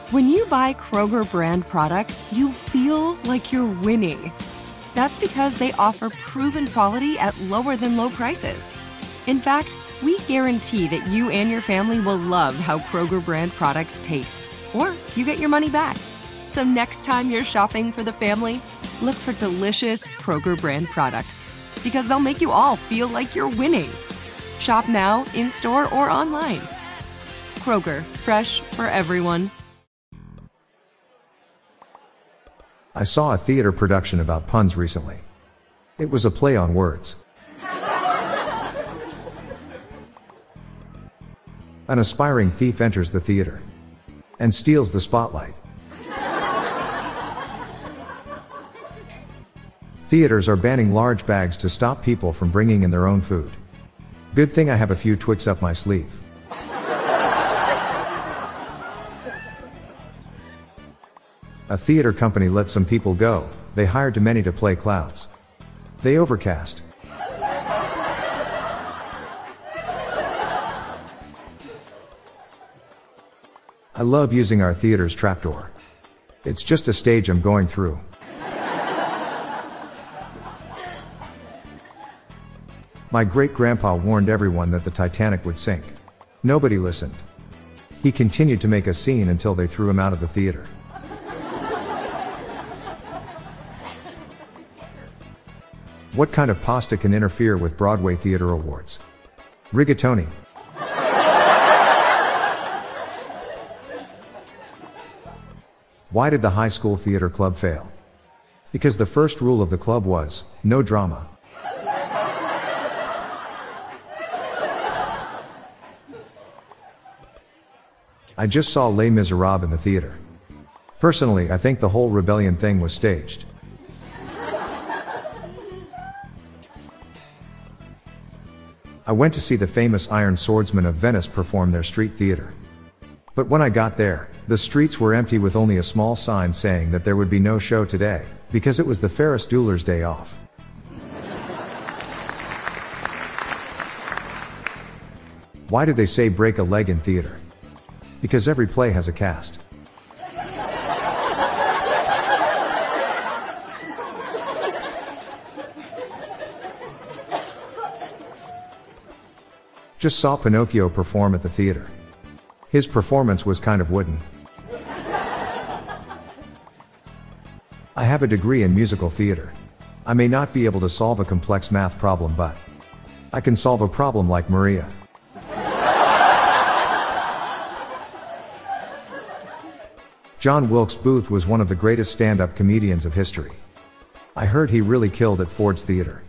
When you buy Kroger brand products, you feel like you're winning. That's because they offer proven quality at lower than low prices. In fact, we guarantee that you and your family will love how Kroger brand products taste, or you get your money back. So next time you're shopping for the family, look for delicious Kroger brand products, because they'll make you all feel like you're winning. Shop now, in-store, or online. Kroger, fresh for everyone. I saw a theater production about puns recently. It was a play on words. An aspiring thief enters the theater and steals the spotlight. Theaters are banning large bags to stop people from bringing in their own food. Good thing I have a few tricks up my sleeve. A theater company let some people go. They hired too many to play clouds. They overcast. I love using our theater's trapdoor. It's just a stage I'm going through. My great-grandpa warned everyone that the Titanic would sink. Nobody listened. He continued to make a scene until they threw him out of the theater. What kind of pasta can interfere with Broadway Theater Awards? Rigatoni. Why did the high school theater club fail? Because the first rule of the club was, no drama. I just saw Les Miserables in the theater. Personally, I think the whole rebellion thing was staged. I went to see the famous Iron Swordsmen of Venice perform their street theater. But when I got there, the streets were empty with only a small sign saying that there would be no show today, because it was the Ferris Dueller's day off. Why do they say break a leg in theater? Because every play has a cast. Just saw Pinocchio perform at the theater. His performance was kind of wooden. I have a degree in musical theater. I may not be able to solve a complex math problem, but I can solve a problem like Maria. John Wilkes Booth was one of the greatest stand-up comedians of history. I heard he really killed at Ford's Theater.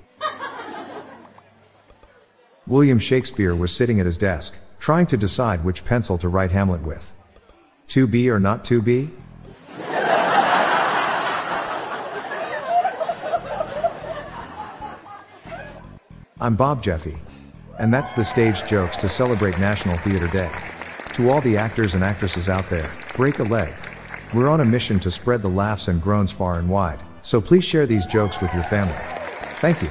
William Shakespeare was sitting at his desk, trying to decide which pencil to write Hamlet with. To be or not to be? I'm Bob Jeffy. And that's the Stage Jokes to celebrate National Theater Day. To all the actors and actresses out there, break a leg. We're on a mission to spread the laughs and groans far and wide, so please share these jokes with your family. Thank you.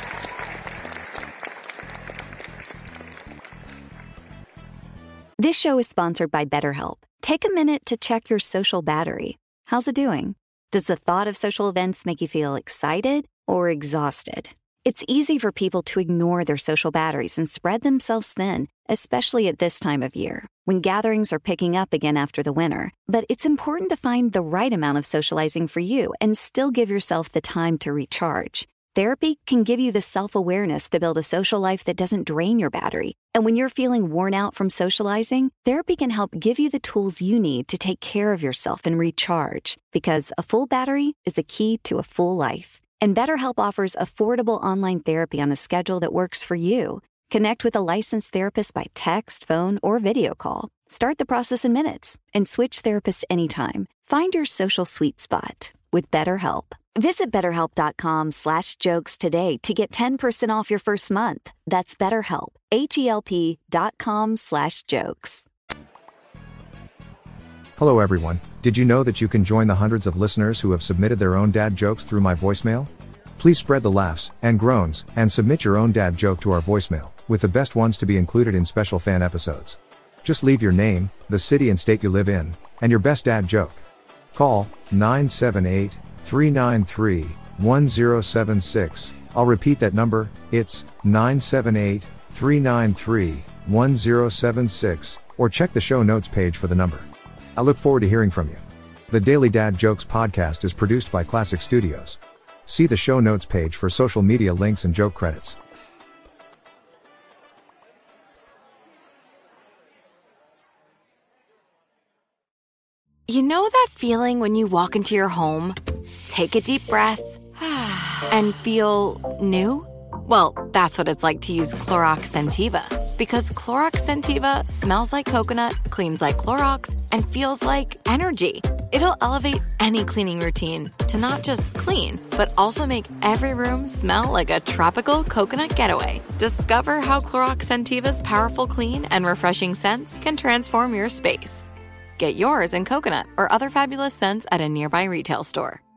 This show is sponsored by BetterHelp. Take a minute to check your social battery. How's it doing? Does the thought of social events make you feel excited or exhausted? It's easy for people to ignore their social batteries and spread themselves thin, especially at this time of year, when gatherings are picking up again after the winter. But it's important to find the right amount of socializing for you and still give yourself the time to recharge. Therapy can give you the self-awareness to build a social life that doesn't drain your battery. And when you're feeling worn out from socializing, therapy can help give you the tools you need to take care of yourself and recharge. Because a full battery is the key to a full life. And BetterHelp offers affordable online therapy on a schedule that works for you. Connect with a licensed therapist by text, phone, or video call. Start the process in minutes and switch therapists anytime. Find your social sweet spot with BetterHelp. Visit BetterHelp.com/jokes today to get 10% off your first month. That's BetterHelp, HELP.com/jokes. Hello everyone, did you know that you can join the hundreds of listeners who have submitted their own dad jokes through my voicemail? Please spread the laughs and groans and submit your own dad joke to our voicemail, with the best ones to be included in special fan episodes. Just leave your name, the city and state you live in, and your best dad joke. Call 978-393-1076. I'll repeat that number, it's 978-393-1076, or check the show notes page for the number. I look forward to hearing from you. The Daily Dad Jokes podcast is produced by Classic Studios. See the show notes page for social media links and joke credits. You know that feeling when you walk into your home, take a deep breath, and feel new? Well, that's what it's like to use Clorox Scentiva. Because Clorox Scentiva smells like coconut, cleans like Clorox, and feels like energy. It'll elevate any cleaning routine to not just clean, but also make every room smell like a tropical coconut getaway. Discover how Clorox Scentiva's powerful clean and refreshing scents can transform your space. Get yours in coconut or other fabulous scents at a nearby retail store.